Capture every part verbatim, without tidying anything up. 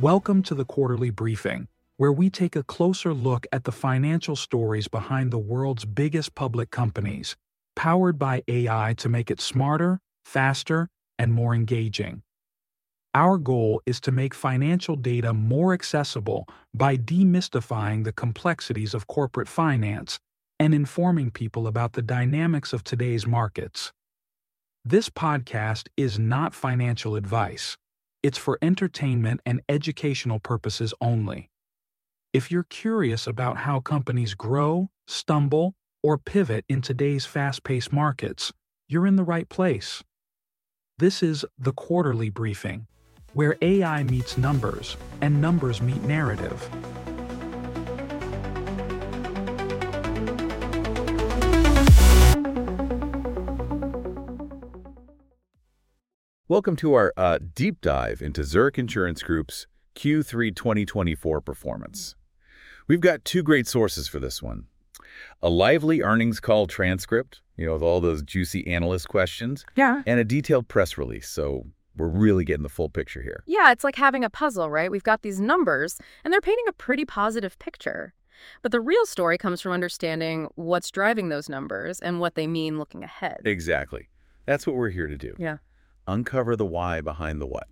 Welcome to the Quarterly Briefing, where we take a closer look at the financial stories behind the world's biggest public companies, powered by A I to make it smarter, faster, and more engaging. Our goal is to make financial data more accessible by demystifying the complexities of corporate finance and informing people about the dynamics of today's markets. This podcast is not financial advice. It's for entertainment and educational purposes only. If you're curious about how companies grow, stumble, or pivot in today's fast-paced markets, you're in the right place. This is the Quarterly Briefing, where A I meets numbers and numbers meet narrative. Welcome to our uh, deep dive into Zurich Insurance Group's Q three twenty twenty-four performance. We've got two great sources for this one. A lively earnings call transcript, you know, with all those juicy analyst questions. Yeah. And a detailed press release, so we're really getting the full picture here. Yeah, it's like having a puzzle, right? We've got these numbers, and they're painting a pretty positive picture. But the real story comes from understanding what's driving those numbers and what they mean looking ahead. Exactly. That's what we're here to do. Yeah. Uncover the why behind the what.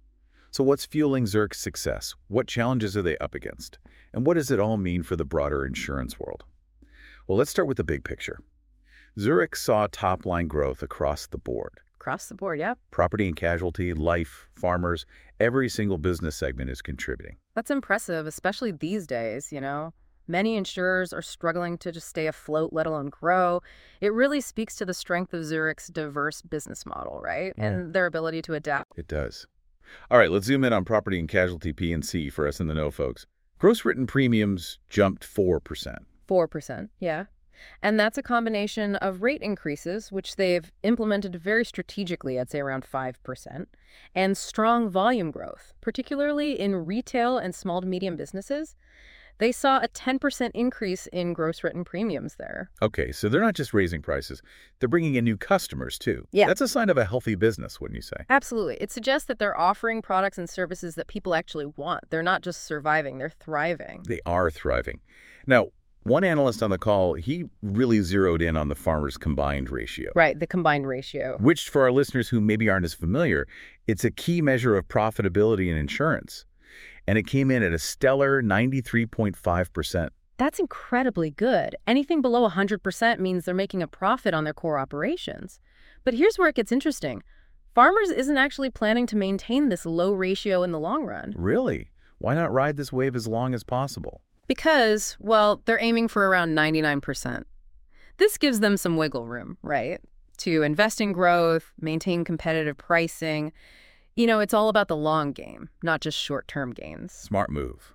So what's fueling Zurich's success? What challenges are they up against? And what does it all mean for the broader insurance world? Well, let's start with the big picture. Zurich saw top-line growth across the board. Across the board, yeah. Property and casualty, life, farmers, every single business segment is contributing. That's impressive, especially these days, you know. Many insurers are struggling to just stay afloat, let alone grow. It really speaks to the strength of Zurich's diverse business model, right? Yeah. And their ability to adapt. It does. All right, let's zoom in on property and casualty P and C for us in the know, folks. Gross written premiums jumped four percent. four percent, yeah. And that's a combination of rate increases, which they've implemented very strategically, I'd say around five percent, and strong volume growth, particularly in retail and small to medium businesses. They saw a ten percent increase in gross written premiums there. Okay, so they're not just raising prices, they're bringing in new customers, too. Yeah. That's a sign of a healthy business, wouldn't you say? Absolutely. It suggests that they're offering products and services that people actually want. They're not just surviving, they're thriving. They are thriving. Now, one analyst on the call, he really zeroed in on the farmers' combined ratio. Right, the combined ratio. Which, for our listeners who maybe aren't as familiar, it's a key measure of profitability in insurance. And it came in at a stellar ninety-three point five percent. That's incredibly good. Anything below one hundred percent means they're making a profit on their core operations. But here's where it gets interesting. Farmers isn't actually planning to maintain this low ratio in the long run. Really? Why not ride this wave as long as possible? Because, well, they're aiming for around ninety-nine percent. This gives them some wiggle room, right? To invest in growth, maintain competitive pricing. You know, it's all about the long game, not just short-term gains. Smart move.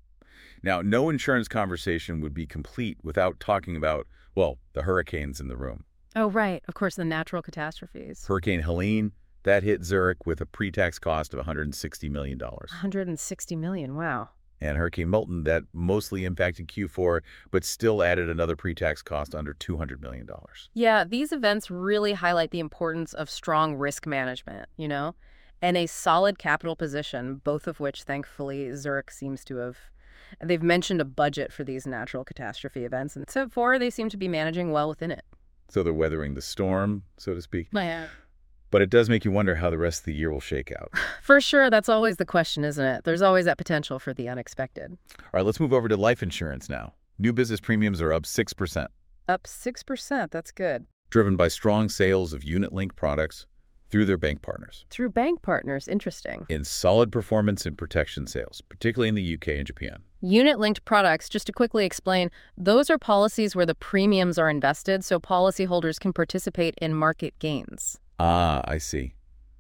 Now, no insurance conversation would be complete without talking about, well, the hurricanes in the room. Oh, right. Of course, the natural catastrophes. Hurricane Helene, that hit Zurich with a pre-tax cost of one hundred sixty million dollars. one hundred sixty million dollars, wow. And Hurricane Milton, that mostly impacted Q four, but still added another pre-tax cost under two hundred million dollars. Yeah, these events really highlight the importance of strong risk management, you know, and a solid capital position, both of which, thankfully, Zurich seems to have. They've mentioned a budget for these natural catastrophe events, and so far they seem to be managing well within it. So they're weathering the storm, so to speak. Yeah. But it does make you wonder how the rest of the year will shake out. For sure, that's always the question, isn't it? There's always that potential for the unexpected. All right, let's move over to life insurance now. New business premiums are up six percent. Up six percent, that's good. Driven by strong sales of unit-linked products through their bank partners. Through bank partners, interesting. In solid performance in protection sales, particularly in the U K and Japan. Unit-linked products, just to quickly explain, those are policies where the premiums are invested so policyholders can participate in market gains. Ah, I see.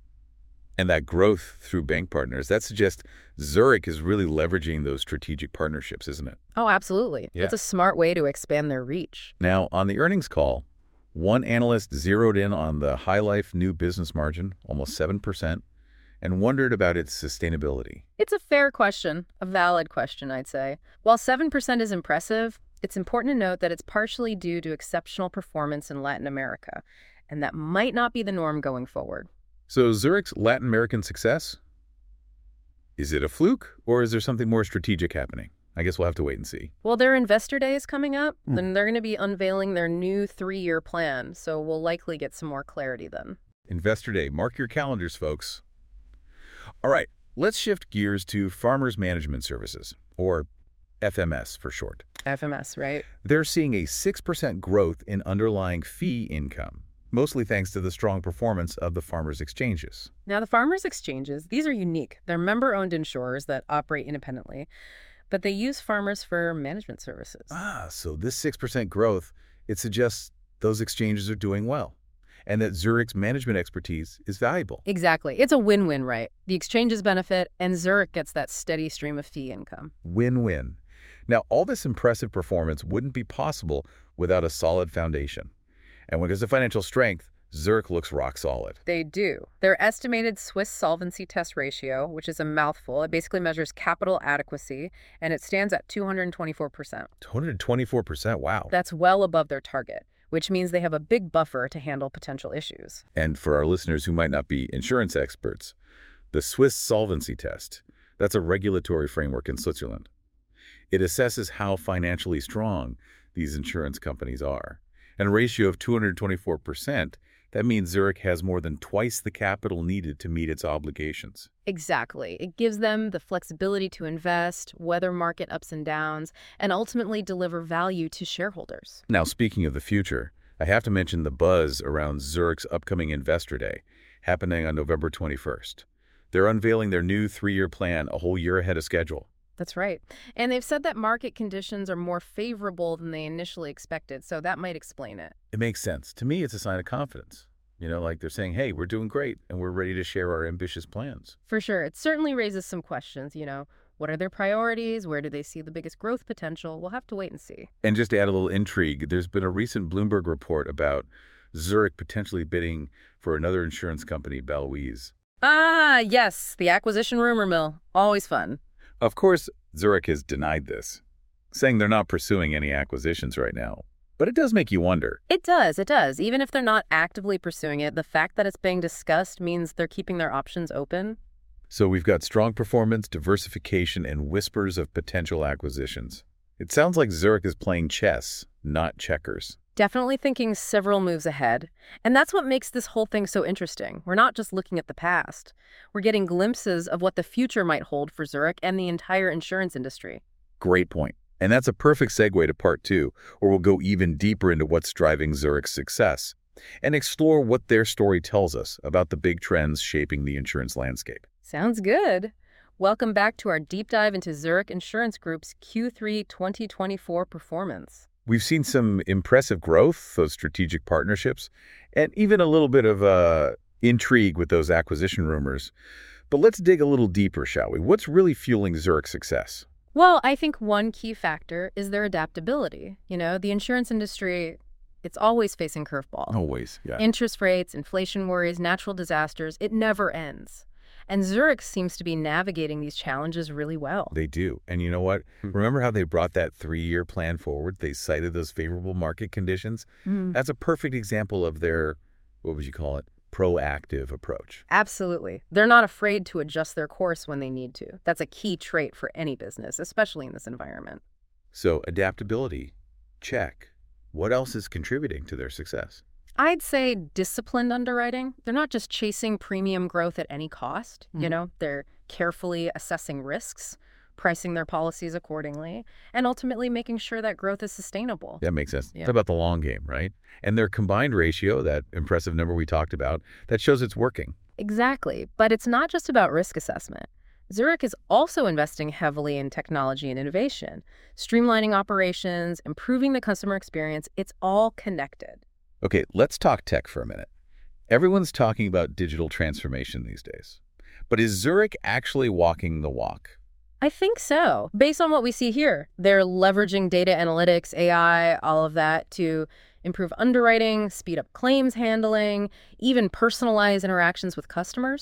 And that growth through bank partners, that suggests Zurich is really leveraging those strategic partnerships, isn't it? Oh, absolutely. Yeah. It's a smart way to expand their reach. Now, on the earnings call, one analyst zeroed in on the High Life new business margin, almost seven percent, and wondered about its sustainability. It's a fair question, a valid question, I'd say. While seven percent is impressive, it's important to note that it's partially due to exceptional performance in Latin America, and that might not be the norm going forward. So Zurich's Latin American success? Is it a fluke, or is there something more strategic happening? I guess we'll have to wait and see. Well, their investor day is coming up, Hmm. and they're going to be unveiling their new three-year plan, so we'll likely get some more clarity then. Investor Day. Mark your calendars, folks. All right, let's shift gears to Farmers Management Services, or F M S for short. F M S, right? They're seeing a six percent growth in underlying fee income, mostly thanks to the strong performance of the farmers' exchanges. Now, the farmers' exchanges, these are unique. They're member-owned insurers that operate independently, but they use farmers for management services. Ah, so this six percent growth, it suggests those exchanges are doing well, and that Zurich's management expertise is valuable. Exactly. It's a win-win, right? The exchanges benefit, and Zurich gets that steady stream of fee income. Win-win. Now, all this impressive performance wouldn't be possible without a solid foundation. And when it comes to financial strength, Zurich looks rock solid. They do. Their estimated Swiss solvency test ratio, which is a mouthful, it basically measures capital adequacy, and it stands at two hundred twenty-four percent. two hundred twenty-four percent, wow. That's well above their target, which means they have a big buffer to handle potential issues. And for our listeners who might not be insurance experts, the Swiss solvency test, that's a regulatory framework in Switzerland. It assesses how financially strong these insurance companies are. And a ratio of two hundred twenty-four percent, that means Zurich has more than twice the capital needed to meet its obligations. Exactly. It gives them the flexibility to invest, weather market ups and downs, and ultimately deliver value to shareholders. Now, speaking of the future, I have to mention the buzz around Zurich's upcoming Investor Day, happening on November twenty-first. They're unveiling their new three-year plan a whole year ahead of schedule. That's right. And they've said that market conditions are more favorable than they initially expected, so that might explain it. It makes sense. To me, it's a sign of confidence. You know, like they're saying, hey, we're doing great, and we're ready to share our ambitious plans. For sure. It certainly raises some questions, you know. What are their priorities? Where do they see the biggest growth potential? We'll have to wait and see. And just to add a little intrigue, there's been a recent Bloomberg report about Zurich potentially bidding for another insurance company, Baloise. Ah, yes, the acquisition rumor mill. Always fun. Of course, Zurich has denied this, saying they're not pursuing any acquisitions right now. But it does make you wonder. It does, it does. Even if they're not actively pursuing it, the fact that it's being discussed means they're keeping their options open. So we've got strong performance, diversification, and whispers of potential acquisitions. It sounds like Zurich is playing chess, not checkers. Definitely thinking several moves ahead. And that's what makes this whole thing so interesting. We're not just looking at the past. We're getting glimpses of what the future might hold for Zurich and the entire insurance industry. Great point. And that's a perfect segue to part two, where we'll go even deeper into what's driving Zurich's success and explore what their story tells us about the big trends shaping the insurance landscape. Sounds good. Welcome back to our deep dive into Zurich Insurance Group's Q three twenty twenty-four performance. We've seen some impressive growth, those strategic partnerships, and even a little bit of uh, intrigue with those acquisition rumors. But let's dig a little deeper, shall we? What's really fueling Zurich's success? Well, I think one key factor is their adaptability. You know, the insurance industry, it's always facing curveballs. Always, yeah. Interest rates, inflation worries, natural disasters, it never ends. And Zurich seems to be navigating these challenges really well. They do. And you know what? Remember how they brought that three-year plan forward? They cited those favorable market conditions? Mm. That's a perfect example of their, what would you call it, proactive approach. Absolutely. They're not afraid to adjust their course when they need to. That's a key trait for any business, especially in this environment. So adaptability, check. What else is contributing to their success? I'd say disciplined underwriting. They're not just chasing premium growth at any cost. Mm. You know, they're carefully assessing risks, pricing their policies accordingly, and ultimately making sure that growth is sustainable. That makes sense. Yeah. It's about the long game, right? And their combined ratio, that impressive number we talked about, that shows it's working. Exactly. But it's not just about risk assessment. Zurich is also investing heavily in technology and innovation, streamlining operations, improving the customer experience. It's all connected. Okay, let's talk tech for a minute. Everyone's talking about digital transformation these days. But is Zurich actually walking the walk? I think so. Based on what we see here, they're leveraging data analytics, A I, all of that to improve underwriting, speed up claims handling, even personalize interactions with customers.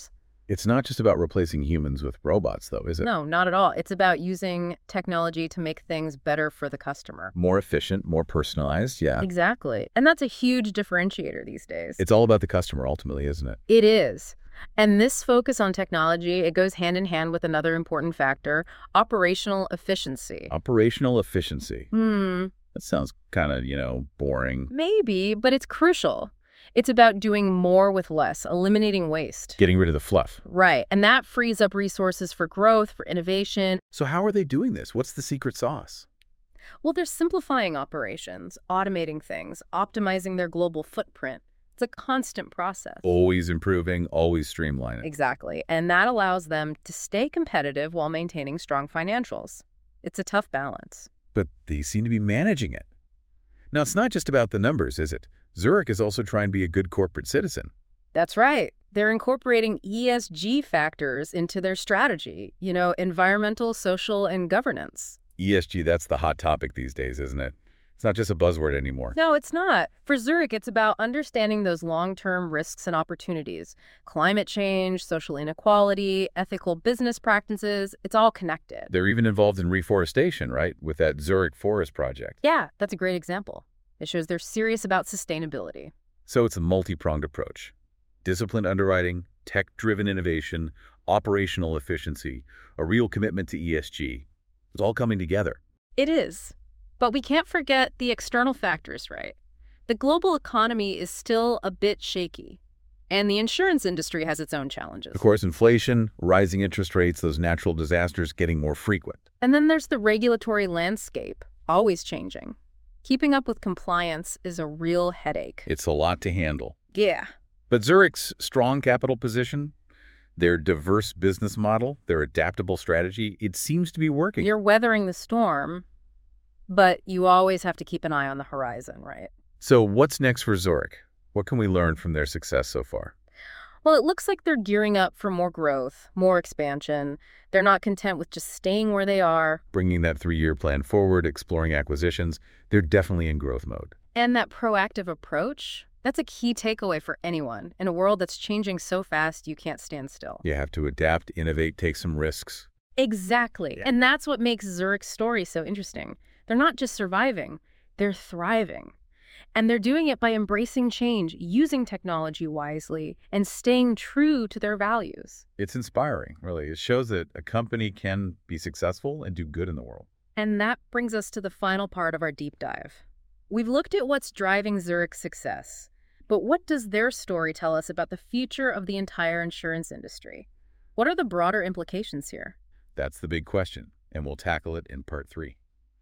It's not just about replacing humans with robots, though, is it? No, not at all. It's about using technology to make things better for the customer. More efficient, more personalized, yeah. Exactly. And that's a huge differentiator these days. It's all about the customer, ultimately, isn't it? It is. And this focus on technology, it goes hand in hand with another important factor, operational efficiency. Operational efficiency. Hmm. That sounds kind of, you know, boring. Maybe, but it's crucial. It's about doing more with less, eliminating waste. Getting rid of the fluff. Right. And that frees up resources for growth, for innovation. So how are they doing this? What's the secret sauce? Well, they're simplifying operations, automating things, optimizing their global footprint. It's a constant process. Always improving, always streamlining. Exactly. And that allows them to stay competitive while maintaining strong financials. It's a tough balance. But they seem to be managing it. Now, it's not just about the numbers, is it? Zurich is also trying to be a good corporate citizen. That's right. They're incorporating E S G factors into their strategy, you know, environmental, social, and governance. E S G, that's the hot topic these days, isn't it? It's not just a buzzword anymore. No, it's not. For Zurich, it's about understanding those long-term risks and opportunities. Climate change, social inequality, ethical business practices, it's all connected. They're even involved in reforestation, right? With that Zurich Forest Project. Yeah, that's a great example. It shows they're serious about sustainability. So it's a multi-pronged approach. Disciplined underwriting, tech-driven innovation, operational efficiency, a real commitment to E S G. It's all coming together. It is. But we can't forget the external factors, right? The global economy is still a bit shaky, and the insurance industry has its own challenges. Of course, inflation, rising interest rates, those natural disasters getting more frequent. And then there's the regulatory landscape, always changing. Keeping up with compliance is a real headache. It's a lot to handle. Yeah. But Zurich's strong capital position, their diverse business model, their adaptable strategy, it seems to be working. You're weathering the storm, but you always have to keep an eye on the horizon, right? So what's next for Zurich? What can we learn from their success so far? Well, it looks like they're gearing up for more growth, more expansion. They're not content with just staying where they are. Bringing that three-year plan forward, exploring acquisitions, they're definitely in growth mode. And that proactive approach, that's a key takeaway for anyone in a world that's changing so fast you can't stand still. You have to adapt, innovate, take some risks. Exactly. Yeah. And that's what makes Zurich's story so interesting. They're not just surviving, they're thriving. And they're doing it by embracing change, using technology wisely, and staying true to their values. It's inspiring, really. It shows that a company can be successful and do good in the world. And that brings us to the final part of our deep dive. We've looked at what's driving Zurich's success, but what does their story tell us about the future of the entire insurance industry? What are the broader implications here? That's the big question, and we'll tackle it in part three.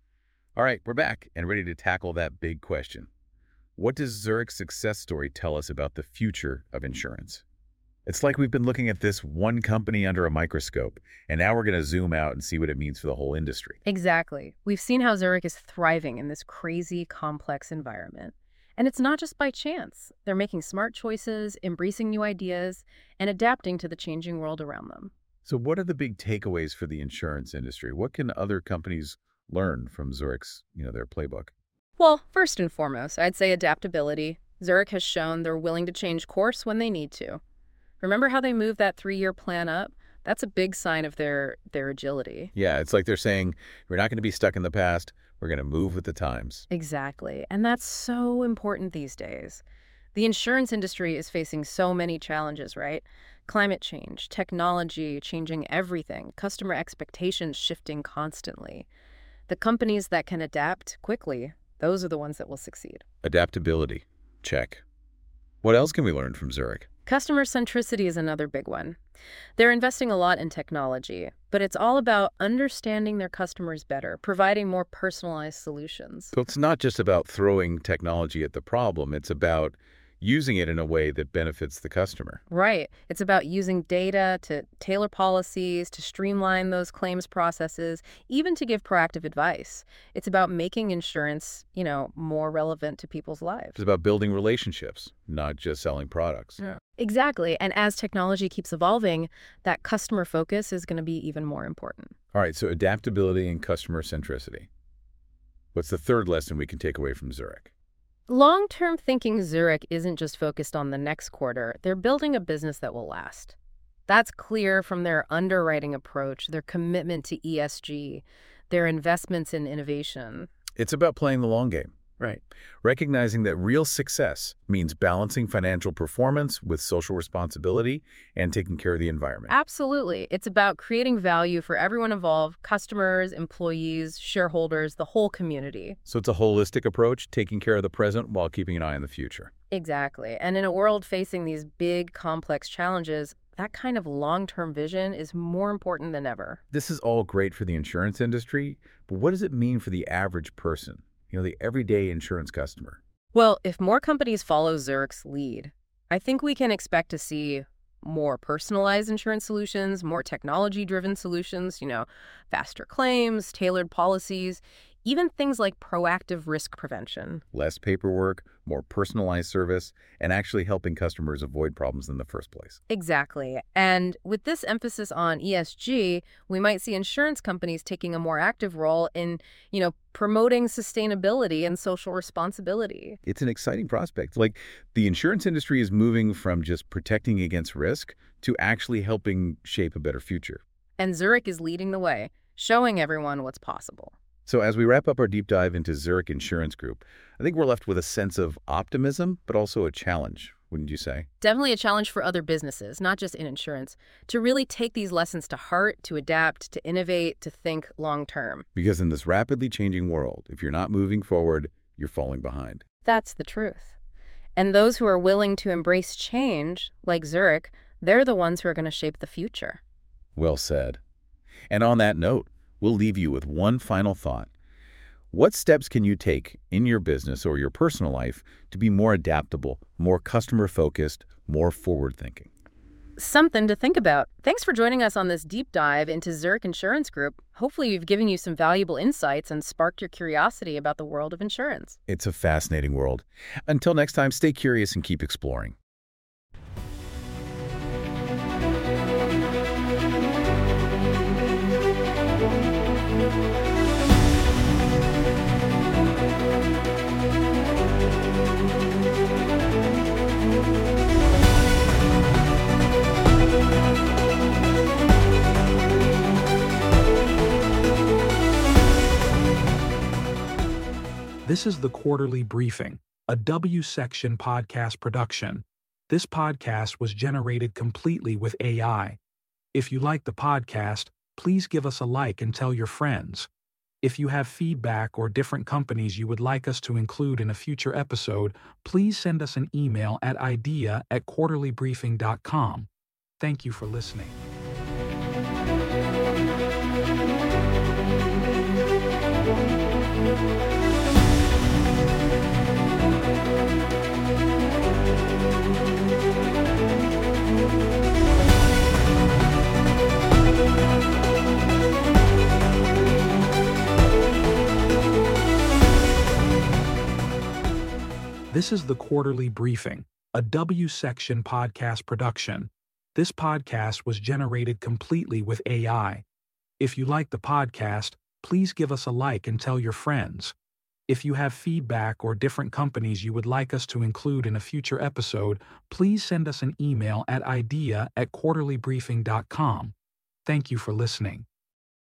All right, we're back and ready to tackle that big question. What does Zurich's success story tell us about the future of insurance? It's like we've been looking at this one company under a microscope, and now we're going to zoom out and see what it means for the whole industry. Exactly. We've seen how Zurich is thriving in this crazy, complex environment. And it's not just by chance. They're making smart choices, embracing new ideas, and adapting to the changing world around them. So what are the big takeaways for the insurance industry? What can other companies learn from Zurich's, you know, their playbook? Well, first and foremost, I'd say adaptability. Zurich has shown they're willing to change course when they need to. Remember how they moved that three-year plan up? That's a big sign of their, their agility. Yeah, it's like they're saying, we're not going to be stuck in the past. We're going to move with the times. Exactly. And that's so important these days. The insurance industry is facing so many challenges, right? Climate change, technology changing everything, customer expectations shifting constantly. The companies that can adapt quickly, those are the ones that will succeed. Adaptability. Check. What else can we learn from Zurich? Customer centricity is another big one. They're investing a lot in technology, but it's all about understanding their customers better, providing more personalized solutions. So it's not just about throwing technology at the problem. It's about using it in a way that benefits the customer. Right. It's about using data to tailor policies, to streamline those claims processes, even to give proactive advice. It's about making insurance, you know, more relevant to people's lives. It's about building relationships, not just selling products. Yeah. Exactly. And as technology keeps evolving, that customer focus is going to be even more important. All right, so adaptability and customer centricity. What's the third lesson we can take away from Zurich? Long-term thinking Zurich isn't just focused on the next quarter. They're building a business that will last. That's clear from their underwriting approach, their commitment to E S G, their investments in innovation. It's about playing the long game. Right. Recognizing that real success means balancing financial performance with social responsibility and taking care of the environment. Absolutely. It's about creating value for everyone involved, customers, employees, shareholders, the whole community. So it's a holistic approach, taking care of the present while keeping an eye on the future. Exactly. And in a world facing these big, complex challenges, that kind of long-term vision is more important than ever. This is all great for the insurance industry, but what does it mean for the average person? You know, the everyday insurance customer. Well, if more companies follow Zurich's lead, I think we can expect to see more personalized insurance solutions, more technology-driven solutions, you know, faster claims, tailored policies, even things like proactive risk prevention. Less paperwork, more personalized service, and actually helping customers avoid problems in the first place. Exactly. And with this emphasis on E S G, we might see insurance companies taking a more active role in, you know, promoting sustainability and social responsibility. It's an exciting prospect. Like, the insurance industry is moving from just protecting against risk to actually helping shape a better future. And Zurich is leading the way, showing everyone what's possible. So as we wrap up our deep dive into Zurich Insurance Group, I think we're left with a sense of optimism, but also a challenge, wouldn't you say? Definitely a challenge for other businesses, not just in insurance, to really take these lessons to heart, to adapt, to innovate, to think long-term. Because in this rapidly changing world, if you're not moving forward, you're falling behind. That's the truth. And those who are willing to embrace change, like Zurich, they're the ones who are going to shape the future. Well said. And on that note, we'll leave you with one final thought. What steps can you take in your business or your personal life to be more adaptable, more customer-focused, more forward-thinking? Something to think about. Thanks for joining us on this deep dive into Zurich Insurance Group. Hopefully we've given you some valuable insights and sparked your curiosity about the world of insurance. It's a fascinating world. Until next time, stay curious and keep exploring. This is the Quarterly Briefing, a W Section podcast production. This podcast was generated completely with A I. If you like the podcast, please give us a like and tell your friends. If you have feedback or different companies you would like us to include in a future episode, please send us an email at idea at quarterly briefing dot com. Thank you for listening. This is the Quarterly Briefing, a W Section podcast production. This podcast was generated completely with A I. If you like the podcast, please give us a like and tell your friends. If you have feedback or different companies you would like us to include in a future episode, please send us an email at idea at quarterly briefing dot com. Thank you for listening.